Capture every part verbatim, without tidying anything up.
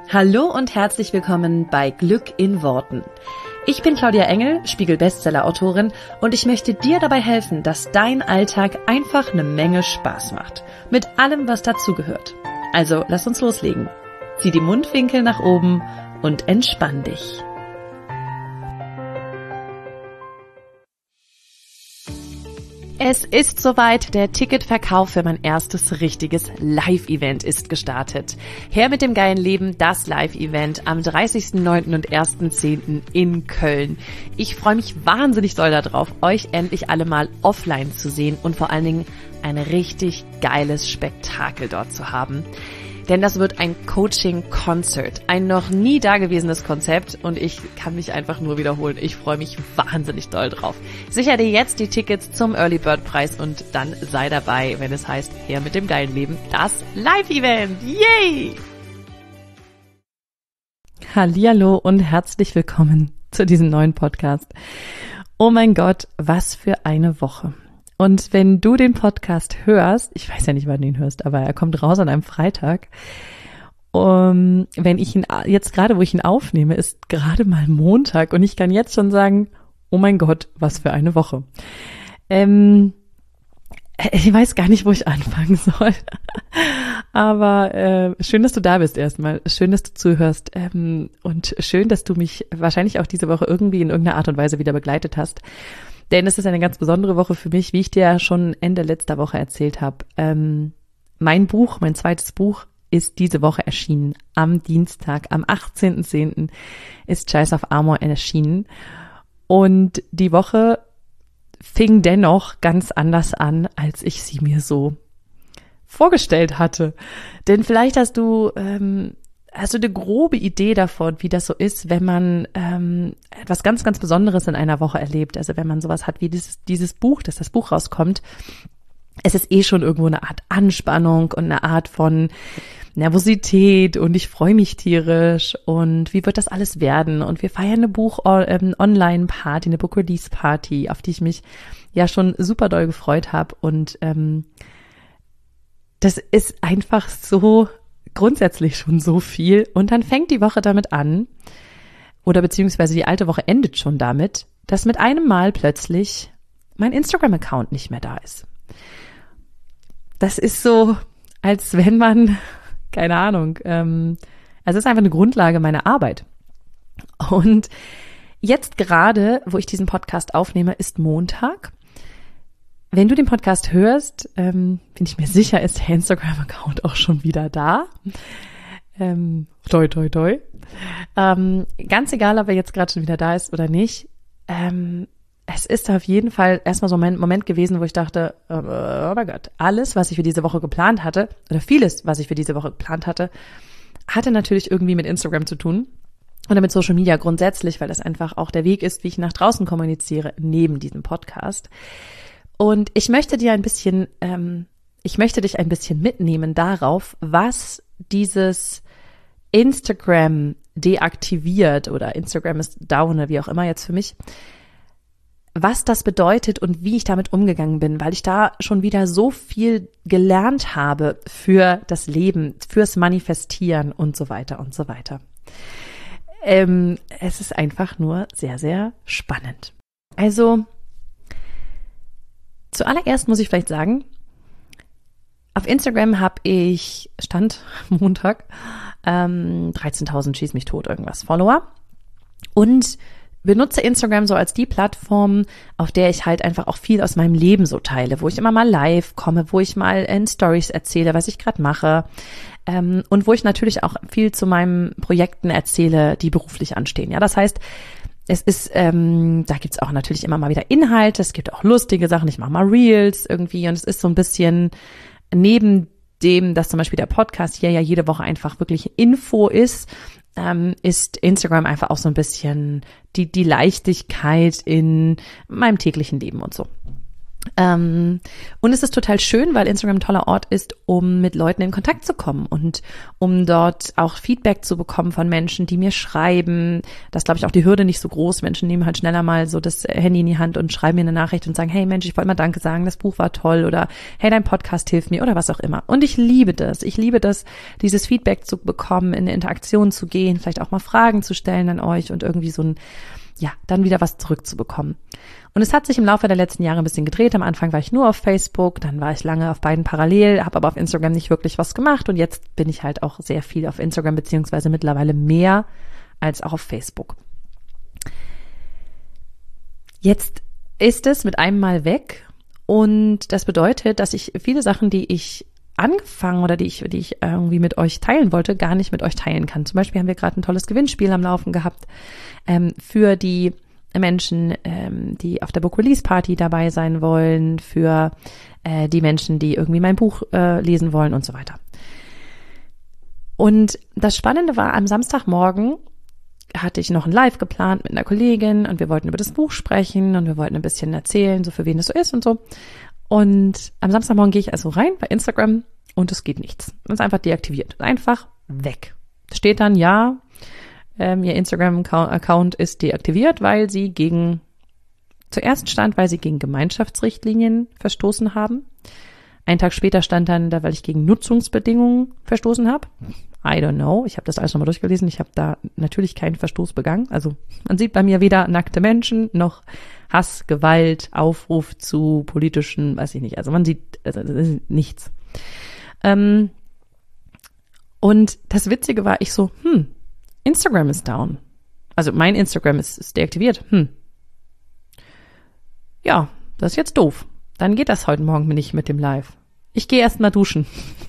Hallo und herzlich willkommen bei Glück in Worten. Ich bin Claudia Engel, Spiegel-Bestseller-Autorin und ich möchte dir dabei helfen, dass dein Alltag einfach eine Menge Spaß macht. Mit allem, was dazugehört. Also lass uns loslegen. Zieh die Mundwinkel nach oben und entspann dich. Es ist soweit, der Ticketverkauf für mein erstes richtiges Live-Event ist gestartet. Her mit dem geilen Leben, das Live-Event am dreißigsten neunten und ersten zehnten in Köln. Ich freue mich wahnsinnig doll darauf, euch endlich alle mal offline zu sehen und vor allen Dingen ein richtig geiles Spektakel dort zu haben. Denn das wird ein Coaching-Concert, ein noch nie dagewesenes Konzept und ich kann mich einfach nur wiederholen. Ich freue mich wahnsinnig doll drauf. Sicher dir jetzt die Tickets zum Early Bird Preis und dann sei dabei, wenn es heißt, her mit dem geilen Leben, das Live-Event. Yay! Hallihallo und herzlich willkommen zu diesem neuen Podcast. Oh mein Gott, was für eine Woche. Und wenn du den Podcast hörst, ich weiß ja nicht, wann du ihn hörst, aber er kommt raus an einem Freitag. Um, wenn ich ihn, jetzt gerade, wo ich ihn aufnehme, ist gerade mal Montag und ich kann jetzt schon sagen, oh mein Gott, was für eine Woche. Ähm, ich weiß gar nicht, wo ich anfangen soll. Aber äh, schön, dass du da bist erstmal. Schön, dass du zuhörst. Ähm, und schön, dass du mich wahrscheinlich auch diese Woche irgendwie in irgendeiner Art und Weise wieder begleitet hast. Denn es ist eine ganz besondere Woche für mich, wie ich dir ja schon Ende letzter Woche erzählt habe. Ähm, mein Buch, mein zweites Buch, ist diese Woche erschienen. Am Dienstag, am achtzehnten zehnten ist Chase of Armor erschienen. Und die Woche fing dennoch ganz anders an, als ich sie mir so vorgestellt hatte. Denn vielleicht hast du... Ähm, Hast du eine grobe Idee davon, wie das so ist, wenn man ähm, etwas ganz, ganz Besonderes in einer Woche erlebt? Also wenn man sowas hat wie dieses, dieses Buch, dass das Buch rauskommt. Es ist eh schon irgendwo eine Art Anspannung und eine Art von Nervosität und ich freue mich tierisch und wie wird das alles werden? Und wir feiern eine Buch-Online-Party, eine Book-Release-Party, auf die ich mich ja schon super doll gefreut habe. Und ähm, das ist einfach so... grundsätzlich schon so viel und dann fängt die Woche damit an oder beziehungsweise die alte Woche endet schon damit, dass mit einem Mal plötzlich mein Instagram-Account nicht mehr da ist. Das ist so, als wenn man, keine Ahnung, ähm, also es ist einfach eine Grundlage meiner Arbeit. Und jetzt gerade, wo ich diesen Podcast aufnehme, ist Montag. Wenn du den Podcast hörst, ähm, bin ich mir sicher, ist der Instagram-Account auch schon wieder da. Ähm, toi, toi, toi. Ähm, ganz egal, ob er jetzt gerade schon wieder da ist oder nicht. Ähm, es ist auf jeden Fall erstmal so ein Moment gewesen, wo ich dachte, oh, oh mein Gott, alles, was ich für diese Woche geplant hatte, oder vieles, was ich für diese Woche geplant hatte, hatte natürlich irgendwie mit Instagram zu tun. Oder mit Social Media grundsätzlich, weil das einfach auch der Weg ist, wie ich nach draußen kommuniziere, neben diesem Podcast. Und ich möchte dir ein bisschen, ähm, ich möchte dich ein bisschen mitnehmen darauf, was dieses Instagram deaktiviert oder Instagram ist down oder wie auch immer jetzt für mich, was das bedeutet und wie ich damit umgegangen bin, weil ich da schon wieder so viel gelernt habe für das Leben, fürs Manifestieren und so weiter und so weiter. Ähm, es ist einfach nur sehr, sehr spannend. Also, zuallererst muss ich vielleicht sagen, auf Instagram habe ich, Stand Montag, ähm, dreizehntausend schieß mich tot irgendwas Follower und benutze Instagram so als die Plattform, auf der ich halt einfach auch viel aus meinem Leben so teile, wo ich immer mal live komme, wo ich mal in Stories erzähle, was ich gerade mache ähm, und wo ich natürlich auch viel zu meinen Projekten erzähle, die beruflich anstehen. Ja, das heißt, es ist, ähm, da gibt's auch natürlich immer mal wieder Inhalte, es gibt auch lustige Sachen, ich mache mal Reels irgendwie und es ist so ein bisschen neben dem, dass zum Beispiel der Podcast hier ja jede Woche einfach wirklich Info ist, ähm, ist Instagram einfach auch so ein bisschen die, die Leichtigkeit in meinem täglichen Leben und so. Ähm, und es ist total schön, weil Instagram ein toller Ort ist, um mit Leuten in Kontakt zu kommen und um dort auch Feedback zu bekommen von Menschen, die mir schreiben. Das ist, glaube ich, auch die Hürde nicht so groß. Menschen nehmen halt schneller mal so das Handy in die Hand und schreiben mir eine Nachricht und sagen, hey Mensch, ich wollte mal Danke sagen, das Buch war toll oder hey, dein Podcast hilft mir oder was auch immer. Und ich liebe das. Ich liebe das, dieses Feedback zu bekommen, in eine Interaktion zu gehen, vielleicht auch mal Fragen zu stellen an euch und irgendwie so ein, ja, dann wieder was zurückzubekommen. Und es hat sich im Laufe der letzten Jahre ein bisschen gedreht. Am Anfang war ich nur auf Facebook, dann war ich lange auf beiden parallel, habe aber auf Instagram nicht wirklich was gemacht und jetzt bin ich halt auch sehr viel auf Instagram, beziehungsweise mittlerweile mehr als auch auf Facebook. Jetzt ist es mit einem Mal weg und das bedeutet, dass ich viele Sachen, die ich angefangen oder die ich, die ich irgendwie mit euch teilen wollte, gar nicht mit euch teilen kann. Zum Beispiel haben wir gerade ein tolles Gewinnspiel am Laufen gehabt ähm, für die Menschen, ähm, die auf der Book Release Party dabei sein wollen, für äh, die Menschen, die irgendwie mein Buch äh, lesen wollen und so weiter. Und das Spannende war, am Samstagmorgen hatte ich noch ein Live geplant mit einer Kollegin und wir wollten über das Buch sprechen und wir wollten ein bisschen erzählen, so für wen es so ist und so. Und am Samstagmorgen gehe ich also rein bei Instagram und es geht nichts. Es ist einfach deaktiviert. Einfach weg. Steht dann, ja, ähm, Ihr Instagram-Account ist deaktiviert, weil Sie gegen, zuerst stand, weil Sie gegen Gemeinschaftsrichtlinien verstoßen haben. Einen Tag später stand dann da, weil ich gegen Nutzungsbedingungen verstoßen habe. I don't know. Ich habe das alles nochmal durchgelesen. Ich habe da natürlich keinen Verstoß begangen. Also man sieht bei mir weder nackte Menschen noch Hass, Gewalt, Aufruf zu politischen, weiß ich nicht. Also man sieht also das ist nichts. Ähm, und das Witzige war, ich so, hm, Instagram ist down. Also mein Instagram ist, ist deaktiviert. Hm. Ja, das ist jetzt doof. Dann geht das heute Morgen nicht mit dem Live. Ich gehe erst mal duschen.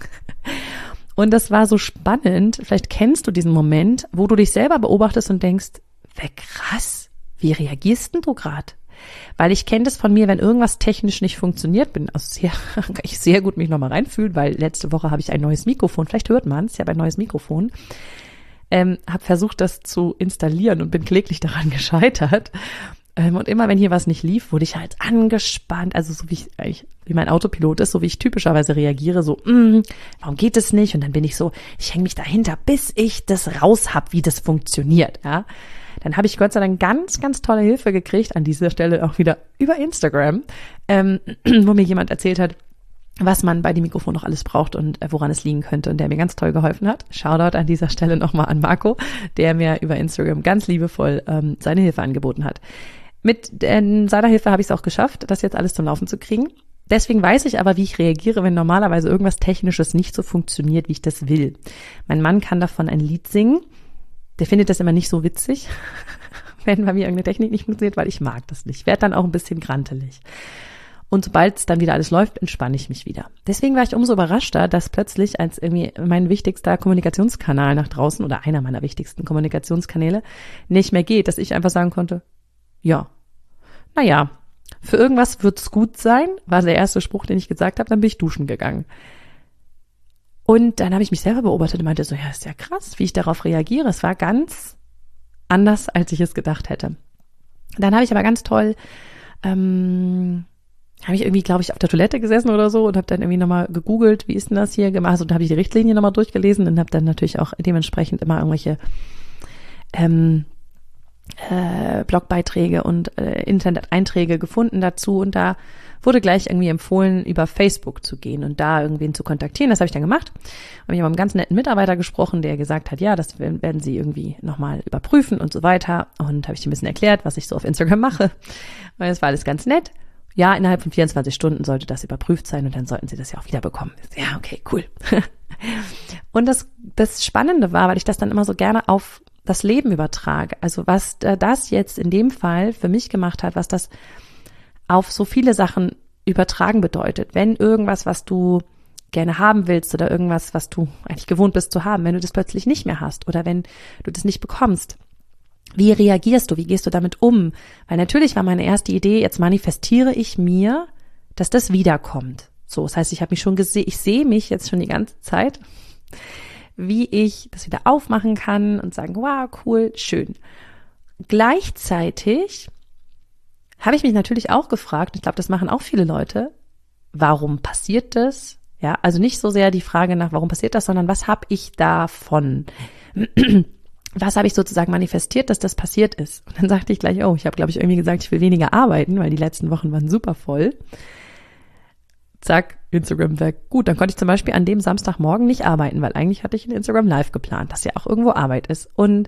Und das war so spannend. Vielleicht kennst du diesen Moment, wo du dich selber beobachtest und denkst, wer krass, wie reagierst denn du gerade? Weil ich kenne das von mir, wenn irgendwas technisch nicht funktioniert, bin also sehr, kann ich sehr gut mich nochmal reinfühlen, weil letzte Woche habe ich ein neues Mikrofon, vielleicht hört man es, ich habe ein neues Mikrofon, ähm, habe versucht, das zu installieren und bin kläglich daran gescheitert. Ähm, und immer, wenn hier was nicht lief, wurde ich halt angespannt, also so wie ich eigentlich, wie mein Autopilot ist, so wie ich typischerweise reagiere, so, mm, warum geht es nicht? Und dann bin ich so, ich hänge mich dahinter, bis ich das raus hab, wie das funktioniert, ja. Dann habe ich Gott sei Dank ganz, ganz tolle Hilfe gekriegt, an dieser Stelle auch wieder über Instagram, ähm, wo mir jemand erzählt hat, was man bei dem Mikrofon noch alles braucht und äh, woran es liegen könnte und der mir ganz toll geholfen hat. Shoutout an dieser Stelle nochmal an Marco, der mir über Instagram ganz liebevoll ähm, seine Hilfe angeboten hat. Mit äh, seiner Hilfe habe ich es auch geschafft, das jetzt alles zum Laufen zu kriegen. Deswegen weiß ich aber, wie ich reagiere, wenn normalerweise irgendwas Technisches nicht so funktioniert, wie ich das will. Mein Mann kann davon ein Lied singen. Der findet das immer nicht so witzig, wenn bei mir irgendeine Technik nicht funktioniert, weil ich mag das nicht. Ich werde dann auch ein bisschen grantelig. Und sobald es dann wieder alles läuft, entspanne ich mich wieder. Deswegen war ich umso überraschter, dass plötzlich als irgendwie mein wichtigster Kommunikationskanal nach draußen oder einer meiner wichtigsten Kommunikationskanäle nicht mehr geht, dass ich einfach sagen konnte, ja, naja, für irgendwas wird's gut sein, war der erste Spruch, den ich gesagt habe, dann bin ich duschen gegangen. Und dann habe ich mich selber beobachtet und meinte so, ja, ist ja krass, wie ich darauf reagiere. Es war ganz anders, als ich es gedacht hätte. Dann habe ich aber ganz toll, ähm, habe ich irgendwie, glaube ich, auf der Toilette gesessen oder so und habe dann irgendwie nochmal gegoogelt, wie ist denn das hier gemacht? Und da habe ich die Richtlinie nochmal durchgelesen und habe dann natürlich auch dementsprechend immer irgendwelche ähm, äh, Blogbeiträge und äh, Internet-Einträge gefunden dazu und da wurde gleich irgendwie empfohlen, über Facebook zu gehen und da irgendwen zu kontaktieren. Das habe ich dann gemacht. Habe ich mit einem ganz netten Mitarbeiter gesprochen, der gesagt hat, ja, das werden sie irgendwie nochmal überprüfen und so weiter. Und habe ich ihm ein bisschen erklärt, was ich so auf Instagram mache. Und das war alles ganz nett. Ja, innerhalb von vierundzwanzig Stunden sollte das überprüft sein und dann sollten sie das ja auch wieder bekommen. Ja, okay, cool. Und das, das Spannende war, weil ich das dann immer so gerne auf das Leben übertrage. Also was das jetzt in dem Fall für mich gemacht hat, was das auf so viele Sachen übertragen bedeutet. Wenn irgendwas, was du gerne haben willst oder irgendwas, was du eigentlich gewohnt bist zu haben, wenn du das plötzlich nicht mehr hast oder wenn du das nicht bekommst, wie reagierst du? Wie gehst du damit um? Weil natürlich war meine erste Idee, jetzt manifestiere ich mir, dass das wiederkommt. So, das heißt, ich habe mich schon gesehen, ich sehe mich jetzt schon die ganze Zeit, wie ich das wieder aufmachen kann und sagen, wow, cool, schön. Gleichzeitig habe ich mich natürlich auch gefragt, ich glaube, das machen auch viele Leute, warum passiert das? Ja, also nicht so sehr die Frage nach, warum passiert das, sondern was habe ich davon? Was habe ich sozusagen manifestiert, dass das passiert ist? Und dann sagte ich gleich, oh, ich habe, glaube ich, irgendwie gesagt, ich will weniger arbeiten, weil die letzten Wochen waren super voll. Zack, Instagram weg. Gut, dann konnte ich zum Beispiel an dem Samstagmorgen nicht arbeiten, weil eigentlich hatte ich ein Instagram Live geplant, das ja auch irgendwo Arbeit ist. Und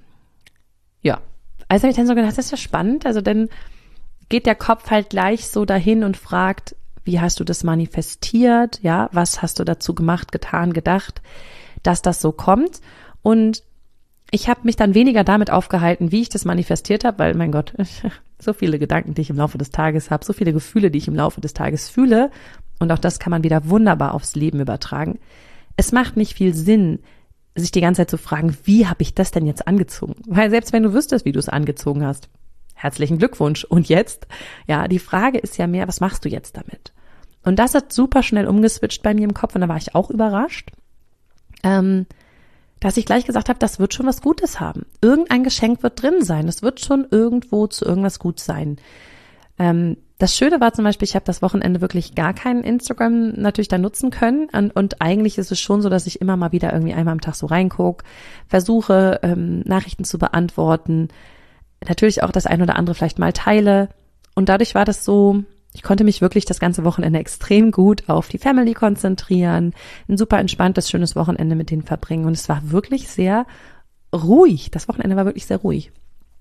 ja, also habe ich dann so gedacht, das ist ja spannend. Also dann geht der Kopf halt gleich so dahin und fragt, wie hast du das manifestiert? Ja, was hast du dazu gemacht, getan, gedacht, dass das so kommt? Und ich habe mich dann weniger damit aufgehalten, wie ich das manifestiert habe, weil, mein Gott, so viele Gedanken, die ich im Laufe des Tages habe, so viele Gefühle, die ich im Laufe des Tages fühle. Und auch das kann man wieder wunderbar aufs Leben übertragen. Es macht nicht viel Sinn, sich die ganze Zeit zu fragen, wie habe ich das denn jetzt angezogen? Weil selbst wenn du wüsstest, wie du es angezogen hast, herzlichen Glückwunsch. Und jetzt? Ja, die Frage ist ja mehr, was machst du jetzt damit? Und das hat super schnell umgeswitcht bei mir im Kopf und da war ich auch überrascht, ähm, dass ich gleich gesagt habe, das wird schon was Gutes haben. Irgendein Geschenk wird drin sein. Es wird schon irgendwo zu irgendwas gut sein. Ähm, das Schöne war zum Beispiel, ich habe das Wochenende wirklich gar keinen Instagram natürlich da nutzen können. Und, und eigentlich ist es schon so, dass ich immer mal wieder irgendwie einmal am Tag so reingucke, versuche, ähm, Nachrichten zu beantworten, natürlich auch das ein oder andere vielleicht mal teile. Und dadurch war das so, ich konnte mich wirklich das ganze Wochenende extrem gut auf die Family konzentrieren, ein super entspanntes, schönes Wochenende mit denen verbringen. Und es war wirklich sehr ruhig. Das Wochenende war wirklich sehr ruhig.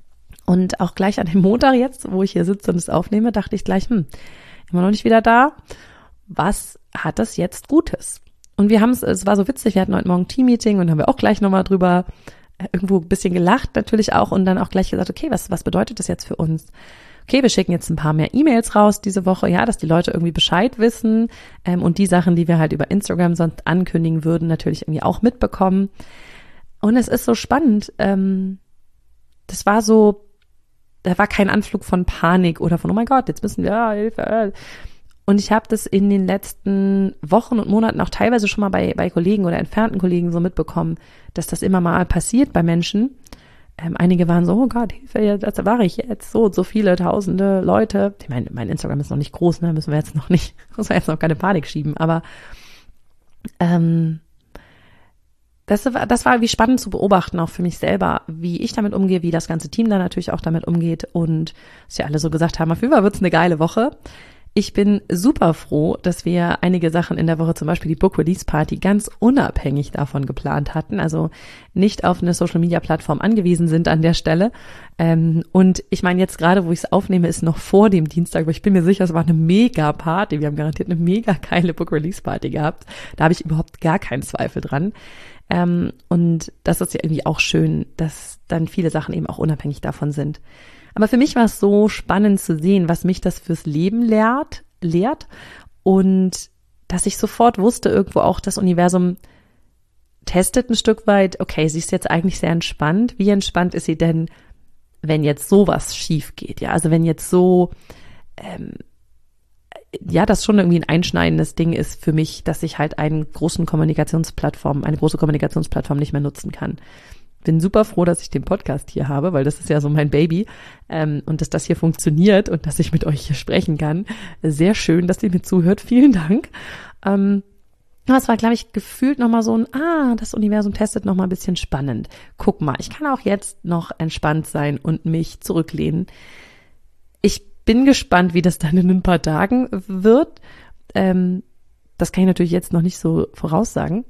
Und auch gleich an dem Montag jetzt, wo ich hier sitze und es aufnehme, dachte ich gleich, hm, immer noch nicht wieder da. Was hat das jetzt Gutes? Und wir haben es, es war so witzig, wir hatten heute Morgen ein Team-Meeting und haben wir auch gleich nochmal drüber irgendwo ein bisschen gelacht natürlich auch und dann auch gleich gesagt, okay, was, was bedeutet das jetzt für uns? Okay, wir schicken jetzt ein paar mehr E-Mails raus diese Woche, ja, dass die Leute irgendwie Bescheid wissen ähm, und die Sachen, die wir halt über Instagram sonst ankündigen würden, natürlich irgendwie auch mitbekommen. Und es ist so spannend. Ähm, das war so, da war kein Anflug von Panik oder von, oh mein Gott, jetzt müssen wir, ja, Hilfe. Und ich habe das in den letzten Wochen und Monaten auch teilweise schon mal bei, bei Kollegen oder entfernten Kollegen so mitbekommen, dass das immer mal passiert bei Menschen. Ähm, einige waren so, oh Gott, Hilfe, das war ich jetzt so und so viele tausende Leute. Ich meine, mein Instagram ist noch nicht groß, ne, müssen wir jetzt noch nicht, müssen wir jetzt noch keine Panik schieben, aber ähm, das war, das war wie spannend zu beobachten, auch für mich selber, wie ich damit umgehe, wie das ganze Team dann natürlich auch damit umgeht und dass ja alle so gesagt haben, auf jeden Fall wird's eine geile Woche. Ich bin super froh, dass wir einige Sachen in der Woche, zum Beispiel die Book Release Party, ganz unabhängig davon geplant hatten, also nicht auf eine Social Media Plattform angewiesen sind an der Stelle. Und ich meine, jetzt gerade, wo ich es aufnehme, ist noch vor dem Dienstag, aber ich bin mir sicher, es war eine mega Party. Wir haben garantiert eine mega geile Book Release Party gehabt. Da habe ich überhaupt gar keinen Zweifel dran. Und das ist ja irgendwie auch schön, dass dann viele Sachen eben auch unabhängig davon sind. Aber für mich war es so spannend zu sehen, was mich das fürs Leben lehrt, lehrt und dass ich sofort wusste, irgendwo auch das Universum testet ein Stück weit, okay, sie ist jetzt eigentlich sehr entspannt. Wie entspannt ist sie denn, wenn jetzt sowas schief geht? Ja, also wenn jetzt so, ähm, ja, das schon irgendwie ein einschneidendes Ding ist für mich, dass ich halt einen großen Kommunikationsplattform, eine große Kommunikationsplattform nicht mehr nutzen kann. Bin super froh, dass ich den Podcast hier habe, weil das ist ja so mein Baby ähm, und dass das hier funktioniert und dass ich mit euch hier sprechen kann. Sehr schön, dass ihr mir zuhört. Vielen Dank. Ähm, aber es war, glaube ich, gefühlt nochmal so ein, ah, das Universum testet nochmal ein bisschen spannend. Guck mal, ich kann auch jetzt noch entspannt sein und mich zurücklehnen. Ich bin gespannt, wie das dann in ein paar Tagen wird. Ähm, das kann ich natürlich jetzt noch nicht so voraussagen.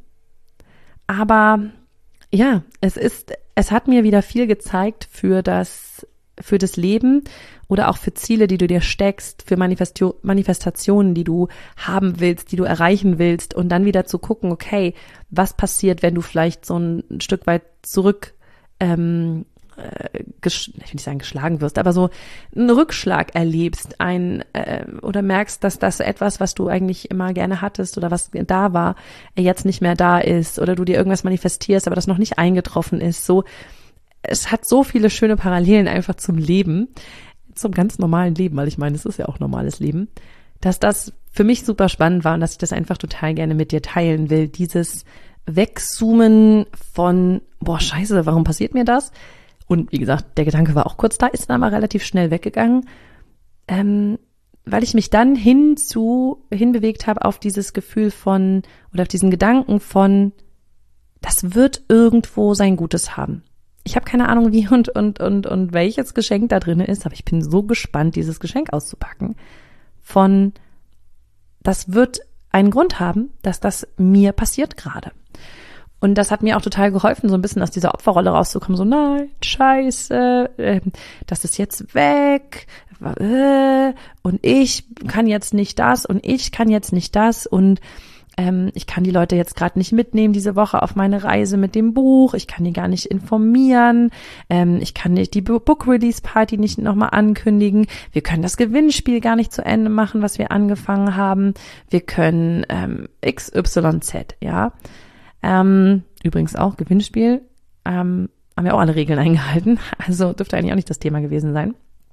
Aber ja, es ist, es hat mir wieder viel gezeigt für das, für das Leben oder auch für Ziele, die du dir steckst, für Manifestio- Manifestationen, die du haben willst, die du erreichen willst und dann wieder zu gucken, okay, was passiert, wenn du vielleicht so ein Stück weit zurück, ähm, äh, ges- ich will nicht sagen geschlagen wirst, aber so einen Rückschlag erlebst, ein äh, oder merkst, dass das etwas, was du eigentlich immer gerne hattest oder was da war, jetzt nicht mehr da ist oder du dir irgendwas manifestierst, aber das noch nicht eingetroffen ist. So, es hat so viele schöne Parallelen einfach zum Leben, zum ganz normalen Leben, weil ich meine, es ist ja auch normales Leben, dass das für mich super spannend war und dass ich das einfach total gerne mit dir teilen will. Dieses Wegzoomen von, boah, scheiße, warum passiert mir das? Und wie gesagt, der Gedanke war auch kurz da, ist dann aber relativ schnell weggegangen. ähm, weil ich mich dann hinzu, hinbewegt habe auf dieses Gefühl von, oder auf diesen Gedanken von, das wird irgendwo sein Gutes haben. Ich habe keine Ahnung, wie und, und, und, und welches Geschenk da drin ist, aber ich bin so gespannt, dieses Geschenk auszupacken. Von, das wird einen Grund haben, dass das mir passiert gerade. Und das hat mir auch total geholfen, so ein bisschen aus dieser Opferrolle rauszukommen. So, nein, scheiße, äh, das ist jetzt weg. Äh, und ich kann jetzt nicht das und ich kann jetzt nicht das. Und ähm, ich kann die Leute jetzt gerade nicht mitnehmen diese Woche auf meine Reise mit dem Buch. Ich kann die gar nicht informieren. Ähm, ich kann nicht die Book-Release-Party nicht nochmal ankündigen. Wir können das Gewinnspiel gar nicht zu Ende machen, was wir angefangen haben. Wir können ähm, X Y Z, ja. Ähm, übrigens auch Gewinnspiel, ähm, haben wir auch alle Regeln eingehalten, also dürfte eigentlich auch nicht das Thema gewesen sein.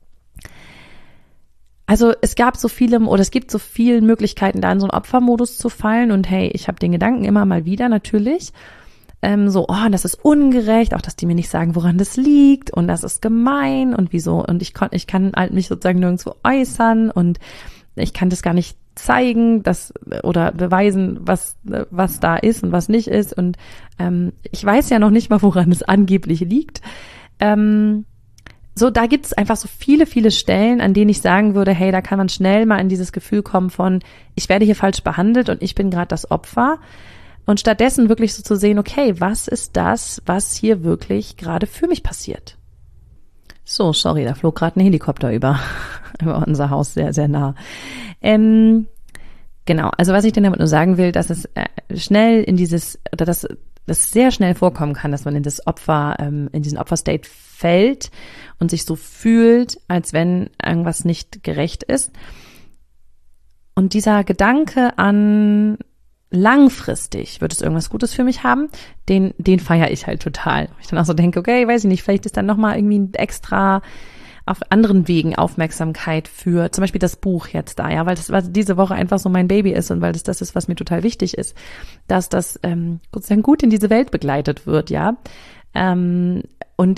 Also es gab so viele, oder es gibt so viele Möglichkeiten, da in so einen Opfermodus zu fallen und hey, ich habe den Gedanken immer mal wieder natürlich, ähm, so, oh, das ist ungerecht, auch dass die mir nicht sagen, woran das liegt und das ist gemein und wieso und ich, kon- ich kann halt mich sozusagen nirgendwo äußern und ich kann das gar nicht zeigen, das oder beweisen, was was da ist und was nicht ist. Und ähm, ich weiß ja noch nicht mal, woran es angeblich liegt. Ähm, so, da gibt es einfach so viele, viele Stellen, an denen ich sagen würde, hey, da kann man schnell mal in dieses Gefühl kommen von, ich werde hier falsch behandelt und ich bin gerade das Opfer. Und stattdessen wirklich so zu sehen, okay, was ist das, was hier wirklich gerade für mich passiert? So, sorry, da flog gerade ein Helikopter über, über unser Haus sehr, sehr nah. Ähm, genau, also was ich denn damit nur sagen will, dass es äh, schnell in dieses, oder dass es sehr schnell vorkommen kann, dass man in das Opfer, ähm, in diesen Opferstate fällt und sich so fühlt, als wenn irgendwas nicht gerecht ist. Und dieser Gedanke an langfristig wird es irgendwas Gutes für mich haben, den, den feiere ich halt total. Ich dann auch so denke, okay, weiß ich nicht, vielleicht ist dann nochmal irgendwie ein extra auf anderen Wegen Aufmerksamkeit für zum Beispiel das Buch jetzt da, ja, weil das weil diese Woche einfach so mein Baby ist und weil das das ist, was mir total wichtig ist, dass das ähm, sozusagen gut in diese Welt begleitet wird, ja. Ähm, und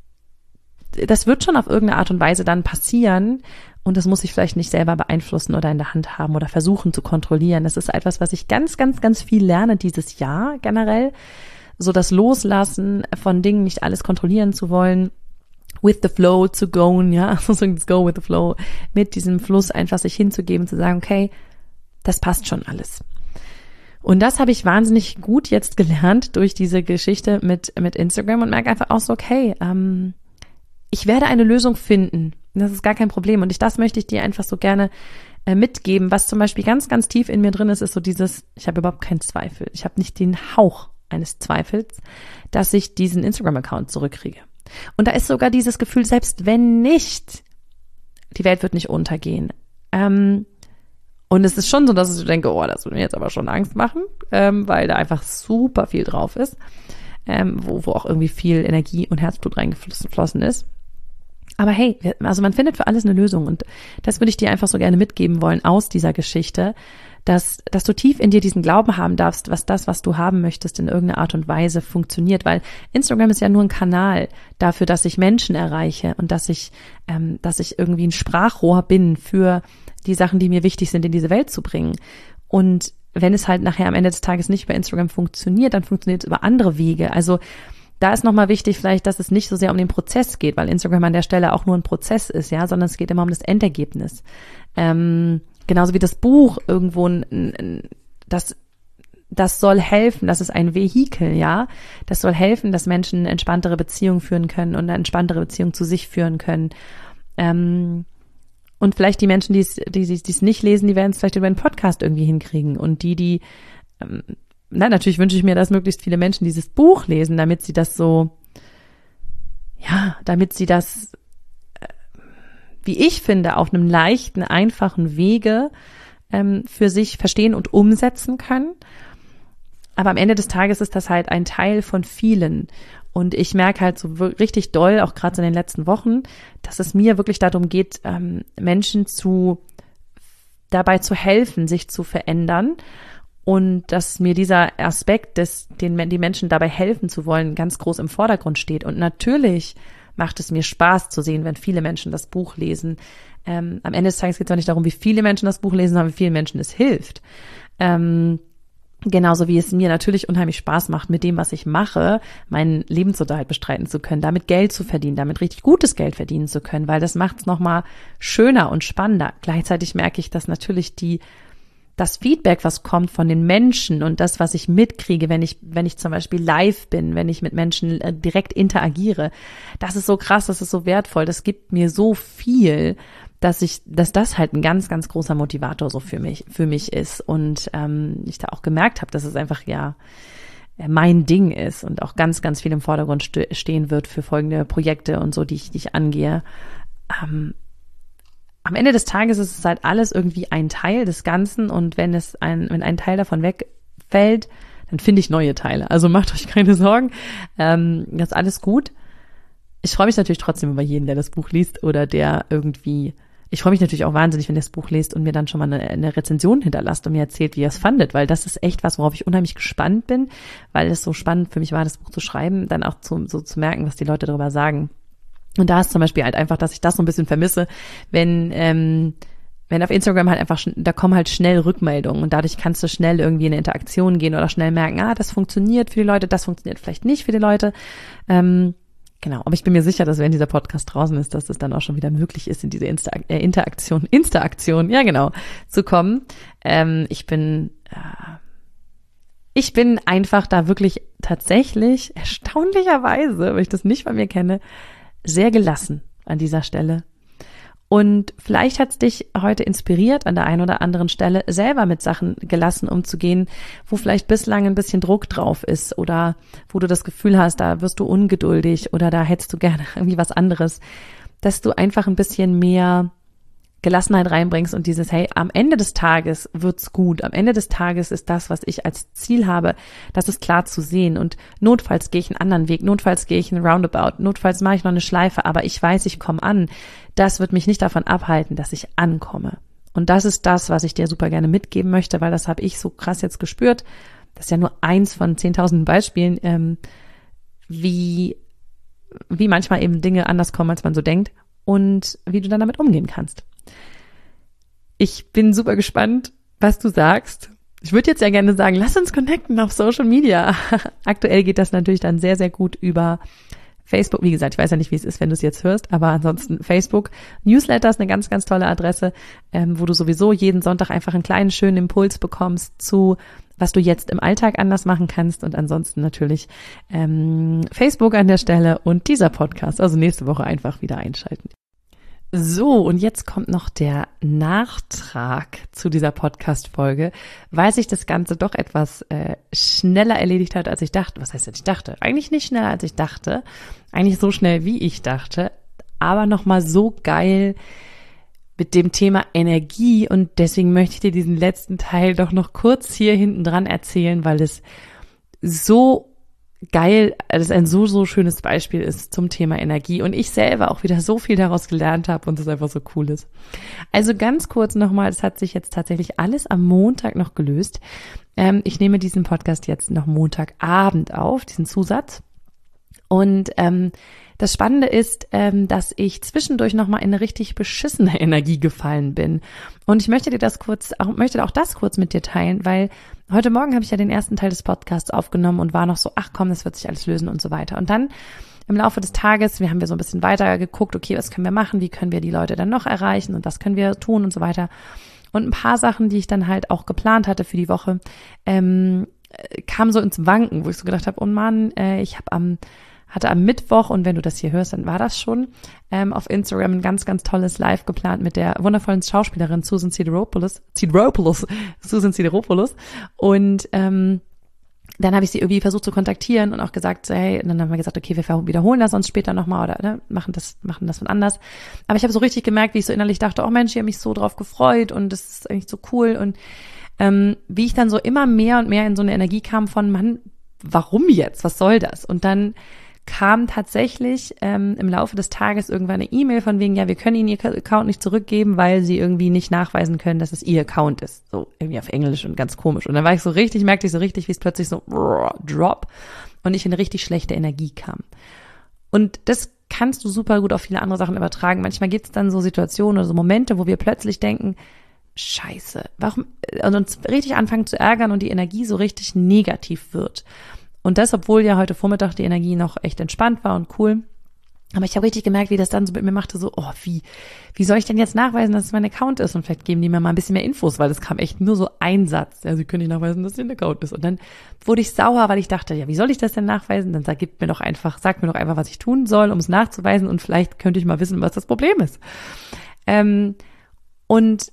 das wird schon auf irgendeine Art und Weise dann passieren und das muss ich vielleicht nicht selber beeinflussen oder in der Hand haben oder versuchen zu kontrollieren. Das ist etwas, was ich ganz, ganz, ganz viel lerne dieses Jahr generell, so das Loslassen von Dingen, nicht alles kontrollieren zu wollen, with the flow zu go, ja, also go with the flow, mit diesem Fluss einfach sich hinzugeben, zu sagen, okay, das passt schon alles. Und das habe ich wahnsinnig gut jetzt gelernt durch diese Geschichte mit mit Instagram und merke einfach auch so, okay, ähm, ich werde eine Lösung finden. Das ist gar kein Problem. Und ich, das möchte ich dir einfach so gerne äh, mitgeben. Was zum Beispiel ganz, ganz tief in mir drin ist, ist so dieses, ich habe überhaupt keinen Zweifel. Ich habe nicht den Hauch eines Zweifels, dass ich diesen Instagram-Account zurückkriege. Und da ist sogar dieses Gefühl, selbst wenn nicht, die Welt wird nicht untergehen. Ähm, und es ist schon so, dass ich denke, oh, das würde mir jetzt aber schon Angst machen, ähm, weil da einfach super viel drauf ist, ähm, wo, wo auch irgendwie viel Energie und Herzblut reingeflossen ist. Aber hey, also man findet für alles eine Lösung und das würde ich dir einfach so gerne mitgeben wollen aus dieser Geschichte, dass, dass du tief in dir diesen Glauben haben darfst, was das, was du haben möchtest, in irgendeiner Art und Weise funktioniert, weil Instagram ist ja nur ein Kanal dafür, dass ich Menschen erreiche und dass ich, ähm, dass ich irgendwie ein Sprachrohr bin für die Sachen, die mir wichtig sind, in diese Welt zu bringen. Und wenn es halt nachher am Ende des Tages nicht über Instagram funktioniert, dann funktioniert es über andere Wege. Also da ist nochmal wichtig vielleicht, dass es nicht so sehr um den Prozess geht, weil Instagram an der Stelle auch nur ein Prozess ist, ja, sondern es geht immer um das Endergebnis. Ähm, genauso wie das Buch irgendwo, ein, ein, das, das soll helfen, das ist ein Vehikel, ja. Das soll helfen, dass Menschen eine entspanntere Beziehung führen können und eine entspanntere Beziehung zu sich führen können. Ähm, und vielleicht die Menschen, die es, die, die es nicht lesen, die werden es vielleicht über einen Podcast irgendwie hinkriegen. Und die, die, ähm, na, natürlich wünsche ich mir, dass möglichst viele Menschen dieses Buch lesen, damit sie das so, ja, damit sie das, äh, wie ich finde, auf einem leichten, einfachen Wege ähm, für sich verstehen und umsetzen können. Aber am Ende des Tages ist das halt ein Teil von vielen. Und ich merke halt so richtig doll, auch gerade so in den letzten Wochen, dass es mir wirklich darum geht, ähm, Menschen zu dabei zu helfen, sich zu verändern. Und dass mir dieser Aspekt, des, den die Menschen dabei helfen zu wollen, ganz groß im Vordergrund steht. Und natürlich macht es mir Spaß zu sehen, wenn viele Menschen das Buch lesen. ähm, am Ende des Tages geht es auch nicht darum, wie viele Menschen das Buch lesen, sondern wie vielen Menschen es hilft. Ähm, Genauso wie es mir natürlich unheimlich Spaß macht, mit dem, was ich mache, meinen Lebensunterhalt bestreiten zu können, damit Geld zu verdienen, damit richtig gutes Geld verdienen zu können, weil das macht es nochmal schöner und spannender. Gleichzeitig merke ich, dass natürlich die das Feedback, was kommt von den Menschen und das, was ich mitkriege, wenn ich wenn ich zum Beispiel live bin, wenn ich mit Menschen äh, direkt interagiere, das ist so krass, das ist so wertvoll, das gibt mir so viel, dass ich, dass das halt ein ganz, ganz großer Motivator so für mich, für mich ist und ähm, ich da auch gemerkt habe, dass es einfach ja mein Ding ist und auch ganz, ganz viel im Vordergrund st- stehen wird für folgende Projekte und so, die ich, die ich angehe. Ähm, am Ende des Tages ist es halt alles irgendwie ein Teil des Ganzen und wenn es ein, wenn ein Teil davon wegfällt, dann finde ich neue Teile. Also macht euch keine Sorgen, ähm, das ist alles gut. Ich freue mich natürlich trotzdem über jeden, der das Buch liest oder der irgendwie Ich freue mich natürlich auch wahnsinnig, wenn ihr das Buch lest und mir dann schon mal eine, eine Rezension hinterlasst und mir erzählt, wie ihr es fandet, weil das ist echt was, worauf ich unheimlich gespannt bin, weil es so spannend für mich war, das Buch zu schreiben, dann auch zu, so zu merken, was die Leute darüber sagen. Und da ist zum Beispiel halt einfach, dass ich das so ein bisschen vermisse, wenn ähm, wenn auf Instagram halt einfach, da kommen halt schnell Rückmeldungen und dadurch kannst du schnell irgendwie in eine Interaktion gehen oder schnell merken, ah, das funktioniert für die Leute, das funktioniert vielleicht nicht für die Leute. Ähm, Genau, aber ich bin mir sicher, dass wenn dieser Podcast draußen ist, dass es dann auch schon wieder möglich ist, in diese Insta- äh, Interaktion, Interaktion, ja genau, zu kommen. Ähm, ich bin, äh, ich bin einfach da wirklich tatsächlich erstaunlicherweise, weil ich das nicht von mir kenne, sehr gelassen an dieser Stelle. Und vielleicht hat es dich heute inspiriert, an der einen oder anderen Stelle selber mit Sachen gelassen umzugehen, wo vielleicht bislang ein bisschen Druck drauf ist oder wo du das Gefühl hast, da wirst du ungeduldig oder da hättest du gerne irgendwie was anderes, dass du einfach ein bisschen mehr Gelassenheit reinbringst und dieses, hey, am Ende des Tages wird's gut. Am Ende des Tages ist das, was ich als Ziel habe, das ist klar zu sehen. Und notfalls gehe ich einen anderen Weg, notfalls gehe ich einen Roundabout, notfalls mache ich noch eine Schleife, aber ich weiß, ich komme an. Das wird mich nicht davon abhalten, dass ich ankomme. Und das ist das, was ich dir super gerne mitgeben möchte, weil das habe ich so krass jetzt gespürt. Das ist ja nur eins von zehntausend Beispielen, ähm, wie, wie manchmal eben Dinge anders kommen, als man so denkt und wie du dann damit umgehen kannst. Ich bin super gespannt, was du sagst. Ich würde jetzt ja gerne sagen, lass uns connecten auf Social Media. Aktuell geht das natürlich dann sehr, sehr gut über Facebook. Wie gesagt, ich weiß ja nicht, wie es ist, wenn du es jetzt hörst, aber ansonsten Facebook. Newsletter ist eine ganz, ganz tolle Adresse, ähm, wo du sowieso jeden Sonntag einfach einen kleinen, schönen Impuls bekommst zu, was du jetzt im Alltag anders machen kannst. Und ansonsten natürlich ähm, Facebook an der Stelle und dieser Podcast. Also nächste Woche einfach wieder einschalten. So, und jetzt kommt noch der Nachtrag zu dieser Podcast-Folge, weil sich das Ganze doch etwas äh, schneller erledigt hat, als ich dachte. Was heißt denn, ich dachte? Eigentlich nicht schneller, als ich dachte. Eigentlich so schnell, wie ich dachte. Aber nochmal so geil mit dem Thema Energie. Und deswegen möchte ich dir diesen letzten Teil doch noch kurz hier hinten dran erzählen, weil es so geil, das ein so, so schönes Beispiel ist zum Thema Energie und ich selber auch wieder so viel daraus gelernt habe und es einfach so cool ist. Also ganz kurz nochmal, es hat sich jetzt tatsächlich alles am Montag noch gelöst. Ähm, ich nehme diesen Podcast jetzt noch Montagabend auf, diesen Zusatz. Und ähm, das Spannende ist, ähm, dass ich zwischendurch nochmal in eine richtig beschissene Energie gefallen bin. Und ich möchte dir das kurz, auch, möchte auch das kurz mit dir teilen, weil heute Morgen habe ich ja den ersten Teil des Podcasts aufgenommen und war noch so, ach komm, das wird sich alles lösen und so weiter. Und dann im Laufe des Tages, wir haben wir so ein bisschen weiter geguckt, okay, was können wir machen, wie können wir die Leute dann noch erreichen und was können wir tun und so weiter. Und ein paar Sachen, die ich dann halt auch geplant hatte für die Woche, ähm, kamen so ins Wanken, wo ich so gedacht habe, oh Mann, äh, ich habe am hatte am Mittwoch, und wenn du das hier hörst, dann war das schon, ähm, auf Instagram ein ganz, ganz tolles Live geplant mit der wundervollen Schauspielerin Susan Sideropoulos, Sideropoulos, Susan Sideropoulos. Und ähm, dann habe ich sie irgendwie versucht zu kontaktieren und auch gesagt, hey, und dann haben wir gesagt, okay, wir wiederholen das sonst später nochmal oder ne, machen das machen das von anders. Aber ich habe so richtig gemerkt, wie ich so innerlich dachte, oh Mensch, ich habe mich so drauf gefreut und das ist eigentlich so cool. Und ähm, wie ich dann so immer mehr und mehr in so eine Energie kam von, Mann, warum jetzt? Was soll das? Und dann kam tatsächlich ähm, im Laufe des Tages irgendwann eine E-Mail von wegen, ja, wir können Ihnen Ihr Account nicht zurückgeben, weil Sie irgendwie nicht nachweisen können, dass es Ihr Account ist. So irgendwie auf Englisch und ganz komisch. Und dann war ich so richtig, merkte ich so richtig, wie es plötzlich so drop und ich in eine richtig schlechte Energie kam. Und das kannst du super gut auf viele andere Sachen übertragen. Manchmal gibt es dann so Situationen oder so Momente, wo wir plötzlich denken, Scheiße, warum, und uns richtig anfangen zu ärgern und die Energie so richtig negativ wird. Und das, obwohl ja heute Vormittag die Energie noch echt entspannt war und cool. Aber ich habe richtig gemerkt, wie das dann so mit mir machte, so, oh, wie, wie soll ich denn jetzt nachweisen, dass es mein Account ist? Und vielleicht geben die mir mal ein bisschen mehr Infos, weil das kam echt nur so ein Satz. Ja, sie können nicht nachweisen, dass es ein Account ist. Und dann wurde ich sauer, weil ich dachte, ja, wie soll ich das denn nachweisen? Dann sag, gib mir doch einfach, sag mir doch einfach, was ich tun soll, um es nachzuweisen. Und vielleicht könnte ich mal wissen, was das Problem ist. Ähm, und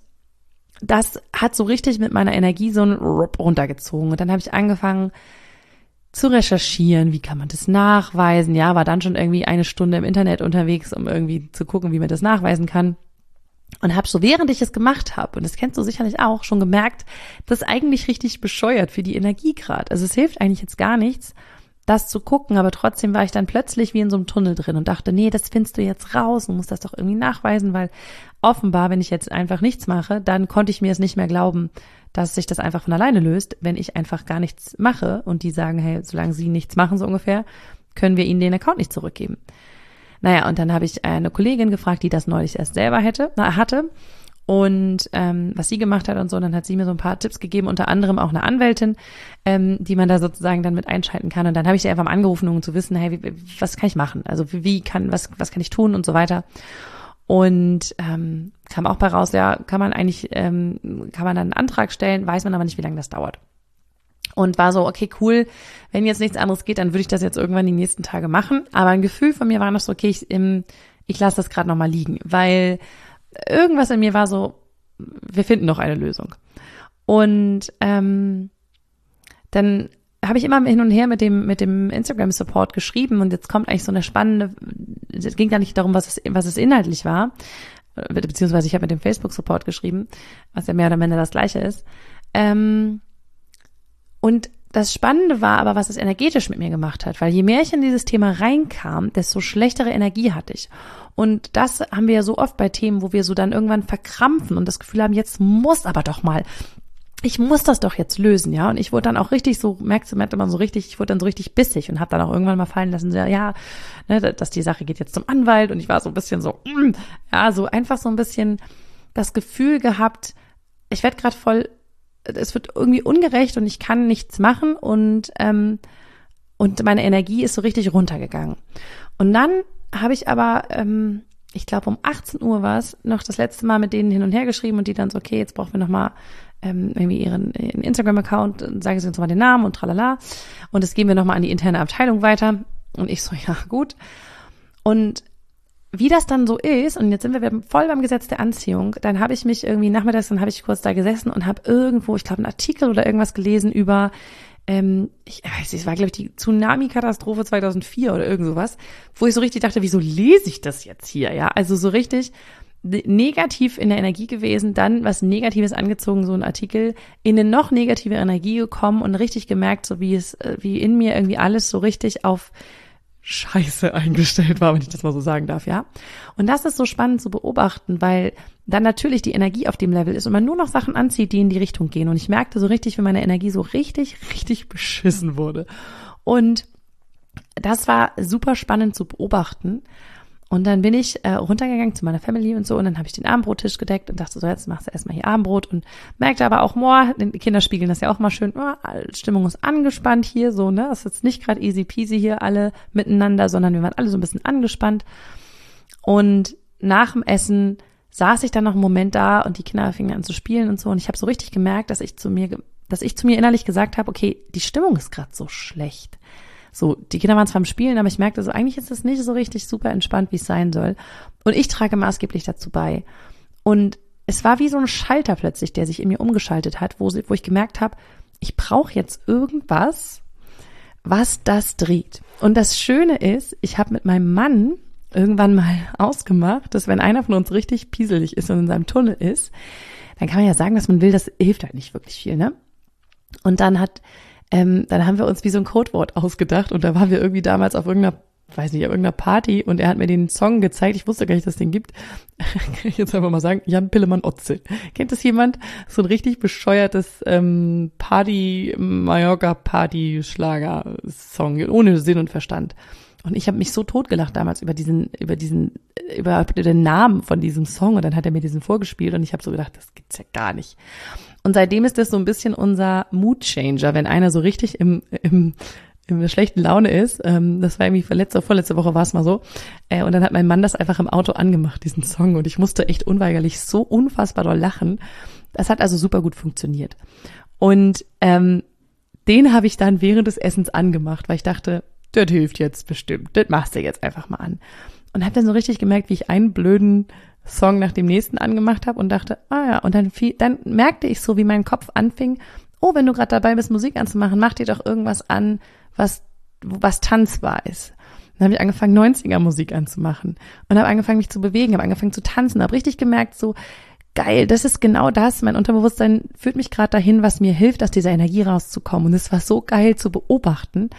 das hat so richtig mit meiner Energie so einen Rupp runtergezogen. Und dann habe ich angefangen zu recherchieren, wie kann man das nachweisen. Ja, war dann schon irgendwie eine Stunde im Internet unterwegs, um irgendwie zu gucken, wie man das nachweisen kann. Und habe so, während ich es gemacht habe, und das kennst du sicherlich auch, schon gemerkt, das ist eigentlich richtig bescheuert für die Energie gerade. Also es hilft eigentlich jetzt gar nichts, das zu gucken, aber trotzdem war ich dann plötzlich wie in so einem Tunnel drin und dachte, nee, das findest du jetzt raus und musst das doch irgendwie nachweisen, weil offenbar, wenn ich jetzt einfach nichts mache, dann konnte ich mir es nicht mehr glauben, dass sich das einfach von alleine löst, wenn ich einfach gar nichts mache und die sagen, hey, solange sie nichts machen, so ungefähr, können wir ihnen den Account nicht zurückgeben. Naja, und dann habe ich eine Kollegin gefragt, die das neulich erst selber hätte, na, hatte und ähm, was sie gemacht hat und so. Und dann hat sie mir so ein paar Tipps gegeben, unter anderem auch eine Anwältin, ähm, die man da sozusagen dann mit einschalten kann. Und dann habe ich sie einfach mal angerufen, um zu wissen, hey, wie, was kann ich machen? Also wie, wie kann, was, was kann ich tun und so weiter. Und ähm, kam auch bei raus, ja, kann man eigentlich, ähm, kann man dann einen Antrag stellen, weiß man aber nicht, wie lange das dauert. Und war so, okay, cool, wenn jetzt nichts anderes geht, dann würde ich das jetzt irgendwann die nächsten Tage machen. Aber ein Gefühl von mir war noch so, okay, ich, ähm, ich lasse das gerade nochmal liegen, weil irgendwas in mir war so, wir finden noch eine Lösung. Und ähm, dann habe ich immer hin und her mit dem mit dem Instagram-Support geschrieben und jetzt kommt eigentlich so eine spannende, es ging da nicht darum, was es, was es inhaltlich war, beziehungsweise ich habe mit dem Facebook-Support geschrieben, was ja mehr oder minder das Gleiche ist. Ähm, und das Spannende war aber, was es energetisch mit mir gemacht hat, weil je mehr ich in dieses Thema reinkam, desto schlechtere Energie hatte ich. Und das haben wir ja so oft bei Themen, wo wir so dann irgendwann verkrampfen und das Gefühl haben, jetzt muss aber doch mal, ich muss das doch jetzt lösen, ja. Und ich wurde dann auch richtig so, merkst du, merkt man so richtig, ich wurde dann so richtig bissig und habe dann auch irgendwann mal fallen lassen, so, ja, ne, dass die Sache geht jetzt zum Anwalt. Und ich war so ein bisschen so, mm, ja, so einfach so ein bisschen das Gefühl gehabt, ich werde gerade voll, es wird irgendwie ungerecht und ich kann nichts machen und ähm, und meine Energie ist so richtig runtergegangen. Und dann habe ich aber, ähm, ich glaube um achtzehn Uhr war es, noch das letzte Mal mit denen hin und her geschrieben und die dann so, okay, jetzt brauchen wir nochmal ähm, irgendwie ihren, ihren Instagram-Account, dann sage ich uns mal den Namen und tralala. Und das geben wir nochmal an die interne Abteilung weiter. Und ich so, ja gut. Und wie das dann so ist, und jetzt sind wir voll beim Gesetz der Anziehung, dann habe ich mich irgendwie nachmittags, dann habe ich kurz da gesessen und habe irgendwo, ich glaube, einen Artikel oder irgendwas gelesen über, ähm, ich weiß nicht, es war, glaube ich, die Tsunami-Katastrophe zweitausendvier oder irgend sowas, wo ich so richtig dachte, wieso lese ich das jetzt hier, ja? Also so richtig negativ in der Energie gewesen, dann was Negatives angezogen, so ein Artikel, in eine noch negative Energie gekommen und richtig gemerkt, so wie es, wie in mir irgendwie alles so richtig auf Scheiße eingestellt war, wenn ich das mal so sagen darf, ja. Und das ist so spannend zu beobachten, weil dann natürlich die Energie auf dem Level ist und man nur noch Sachen anzieht, die in die Richtung gehen. Und ich merkte so richtig, wie meine Energie so richtig, richtig beschissen wurde. Und das war super spannend zu beobachten. Und dann bin ich äh, runtergegangen zu meiner Family und so und dann habe ich den Abendbrottisch gedeckt und dachte so, jetzt machst du erstmal hier Abendbrot und merkte aber auch, boah, die Kinder spiegeln das ja auch mal schön, oh, Stimmung ist angespannt hier so, ne, das ist jetzt nicht gerade easy peasy hier alle miteinander, sondern wir waren alle so ein bisschen angespannt und nach dem Essen saß ich dann noch einen Moment da und die Kinder fingen an zu spielen und so und ich habe so richtig gemerkt, dass ich zu mir, dass ich zu mir innerlich gesagt habe, okay, die Stimmung ist gerade so schlecht. So, die Kinder waren zwar am Spielen, aber ich merkte so, eigentlich ist es nicht so richtig super entspannt, wie es sein soll. Und ich trage maßgeblich dazu bei. Und es war wie so ein Schalter plötzlich, der sich in mir umgeschaltet hat, wo, wo ich gemerkt habe, ich brauche jetzt irgendwas, was das dreht. Und das Schöne ist, ich habe mit meinem Mann irgendwann mal ausgemacht, dass wenn einer von uns richtig pieselig ist und in seinem Tunnel ist, dann kann man ja sagen, was man will, das hilft halt nicht wirklich viel, ne? Und dann hat Ähm, dann haben wir uns wie so ein Codewort ausgedacht und da waren wir irgendwie damals auf irgendeiner weiß nicht, auf irgendeiner Party und er hat mir den Song gezeigt. Ich wusste gar nicht, dass es den gibt. Kann ich jetzt einfach mal sagen, Jan Pillemann Otze. Kennt das jemand? So ein richtig bescheuertes ähm, Party, Mallorca-Party-Schlager-Song, ohne Sinn und Verstand. Und ich habe mich so totgelacht damals über diesen, über diesen, über den Namen von diesem Song. Und dann hat er mir diesen vorgespielt und ich habe so gedacht, das gibt's ja gar nicht. Und seitdem ist das so ein bisschen unser Mood-Changer, wenn einer so richtig im, im, in der schlechten Laune ist. Ähm, das war irgendwie letzte, vorletzte Woche war es mal so. Äh, und dann hat mein Mann das einfach im Auto angemacht, diesen Song. Und ich musste echt unweigerlich so unfassbar doll lachen. Das hat also super gut funktioniert. Und ähm, den habe ich dann während des Essens angemacht, weil ich dachte, das hilft jetzt bestimmt, das machst du jetzt einfach mal an. Und habe dann so richtig gemerkt, wie ich einen blöden Song nach dem nächsten angemacht habe und dachte, ah ja, und dann, fiel, dann merkte ich so, wie mein Kopf anfing, oh, wenn du gerade dabei bist, Musik anzumachen, mach dir doch irgendwas an, was was tanzbar ist. Dann habe ich angefangen, neunziger-Musik anzumachen und habe angefangen, mich zu bewegen, habe angefangen zu tanzen, habe richtig gemerkt, so geil, das ist genau das, mein Unterbewusstsein führt mich gerade dahin, was mir hilft, aus dieser Energie rauszukommen. Und es war so geil zu beobachten,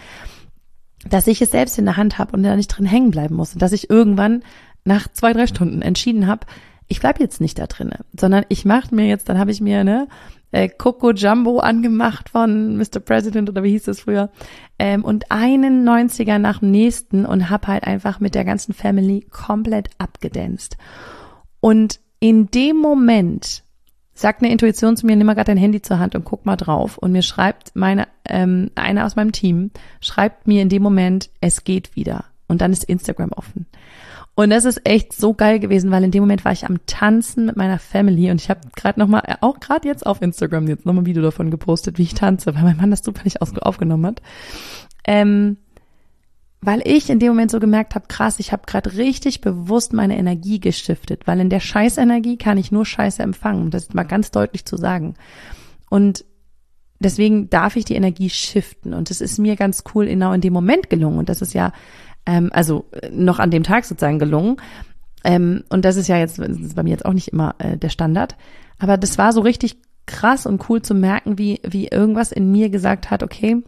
dass ich es selbst in der Hand habe und da nicht drin hängen bleiben muss. Und dass ich irgendwann nach zwei, drei Stunden entschieden habe, ich bleibe jetzt nicht da drinne, sondern ich mache mir jetzt, dann habe ich mir ne äh, Coco Jumbo angemacht von Mister President oder wie hieß das früher ähm, und einen neunziger nach dem nächsten und habe halt einfach mit der ganzen Family komplett abgedanced. Und in dem Moment sagt eine Intuition zu mir, nimm mal gerade dein Handy zur Hand und guck mal drauf. Und mir schreibt meine, ähm, einer aus meinem Team, schreibt mir in dem Moment, es geht wieder. Und dann ist Instagram offen. Und das ist echt so geil gewesen, weil in dem Moment war ich am Tanzen mit meiner Family und ich habe gerade nochmal, auch gerade jetzt auf Instagram jetzt nochmal ein Video davon gepostet, wie ich tanze, weil mein Mann das super nicht aufgenommen hat. Ähm, weil ich in dem Moment so gemerkt habe, krass, ich habe gerade richtig bewusst meine Energie geschiftet, weil in der Scheißenergie kann ich nur Scheiße empfangen, das ist mal ganz deutlich zu sagen. Und deswegen darf ich die Energie shiften und das ist mir ganz cool genau in dem Moment gelungen und das ist ja, ähm, also noch an dem Tag sozusagen gelungen ähm, und das ist ja jetzt, das ist bei mir jetzt auch nicht immer äh, der Standard, aber das war so richtig krass und cool zu merken, wie wie irgendwas in mir gesagt hat, okay,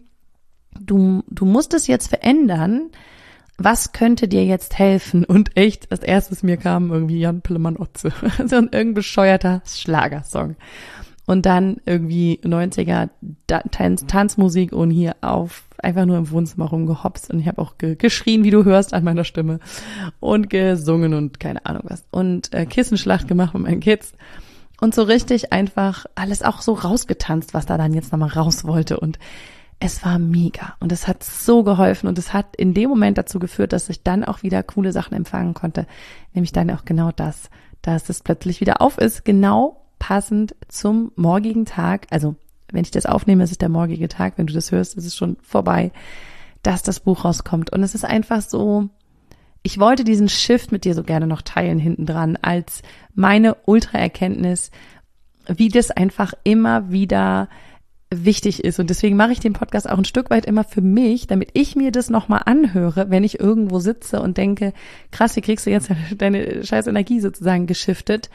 Du, du musst es jetzt verändern. Was könnte dir jetzt helfen? Und echt, als erstes mir kam irgendwie Jan Pillemann Otze. So ein irgendein bescheuerter Schlagersong. Und dann irgendwie neunziger Tanz, Tanzmusik und hier auf, einfach nur im Wohnzimmer rumgehopst. Und ich habe auch ge- geschrien, wie du hörst, an meiner Stimme. Und gesungen und keine Ahnung was. Und äh, Kissenschlacht gemacht mit meinen Kids. Und so richtig einfach alles auch so rausgetanzt, was da dann jetzt nochmal raus wollte. Und es war mega und es hat so geholfen und es hat in dem Moment dazu geführt, dass ich dann auch wieder coole Sachen empfangen konnte, nämlich dann auch genau das, dass es plötzlich wieder auf ist, genau passend zum morgigen Tag, also wenn ich das aufnehme, ist es der morgige Tag, wenn du das hörst, ist es schon vorbei, dass das Buch rauskommt und es ist einfach so, ich wollte diesen Shift mit dir so gerne noch teilen hinten dran, als meine Ultra-Erkenntnis, wie das einfach immer wieder wichtig ist und deswegen mache ich den Podcast auch ein Stück weit immer für mich, damit ich mir das nochmal anhöre, wenn ich irgendwo sitze und denke, krass, wie kriegst du jetzt deine scheiß Energie sozusagen geschiftet.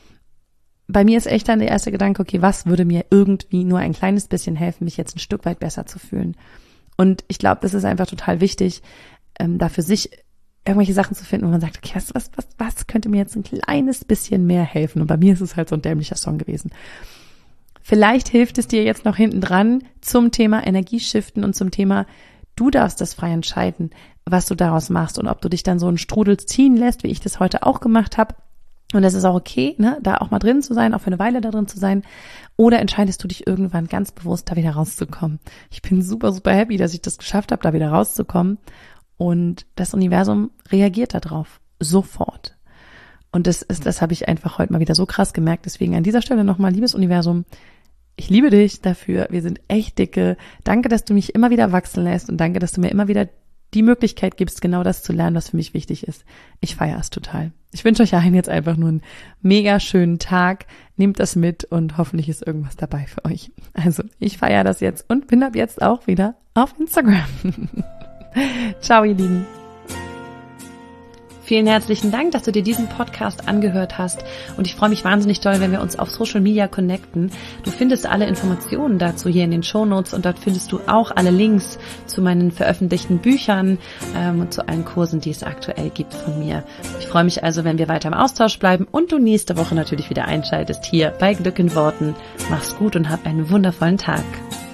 Bei mir ist echt dann der erste Gedanke, okay, was würde mir irgendwie nur ein kleines bisschen helfen, mich jetzt ein Stück weit besser zu fühlen. Und ich glaube, das ist einfach total wichtig, ähm, da für sich irgendwelche Sachen zu finden, wo man sagt, okay, was, was, was, was könnte mir jetzt ein kleines bisschen mehr helfen? Und bei mir ist es halt so ein dämlicher Song gewesen. Vielleicht hilft es dir jetzt noch hinten dran zum Thema Energieshiften und zum Thema, du darfst das frei entscheiden, was du daraus machst und ob du dich dann so einen Strudel ziehen lässt, wie ich das heute auch gemacht habe. Und das ist auch okay, ne, da auch mal drin zu sein, auch für eine Weile da drin zu sein. Oder entscheidest du dich irgendwann ganz bewusst, da wieder rauszukommen. Ich bin super, super happy, dass ich das geschafft habe, da wieder rauszukommen. Und das Universum reagiert darauf sofort. Und das ist, das habe ich einfach heute mal wieder so krass gemerkt. Deswegen an dieser Stelle nochmal, liebes Universum, ich liebe dich dafür. Wir sind echt dicke. Danke, dass du mich immer wieder wachsen lässt und danke, dass du mir immer wieder die Möglichkeit gibst, genau das zu lernen, was für mich wichtig ist. Ich feiere es total. Ich wünsche euch allen jetzt einfach nur einen mega schönen Tag. Nehmt das mit und hoffentlich ist irgendwas dabei für euch. Also, ich feiere das jetzt und bin ab jetzt auch wieder auf Instagram. Ciao, ihr Lieben. vielen herzlichen Dank, dass du dir diesen Podcast angehört hast und ich freue mich wahnsinnig doll, wenn wir uns auf Social Media connecten. Du findest alle Informationen dazu hier in den Shownotes und dort findest du auch alle Links zu meinen veröffentlichten Büchern ähm, und zu allen Kursen, die es aktuell gibt von mir. Ich freue mich also, wenn wir weiter im Austausch bleiben und du nächste Woche natürlich wieder einschaltest hier bei Glück in Worten. Mach's gut und hab einen wundervollen Tag.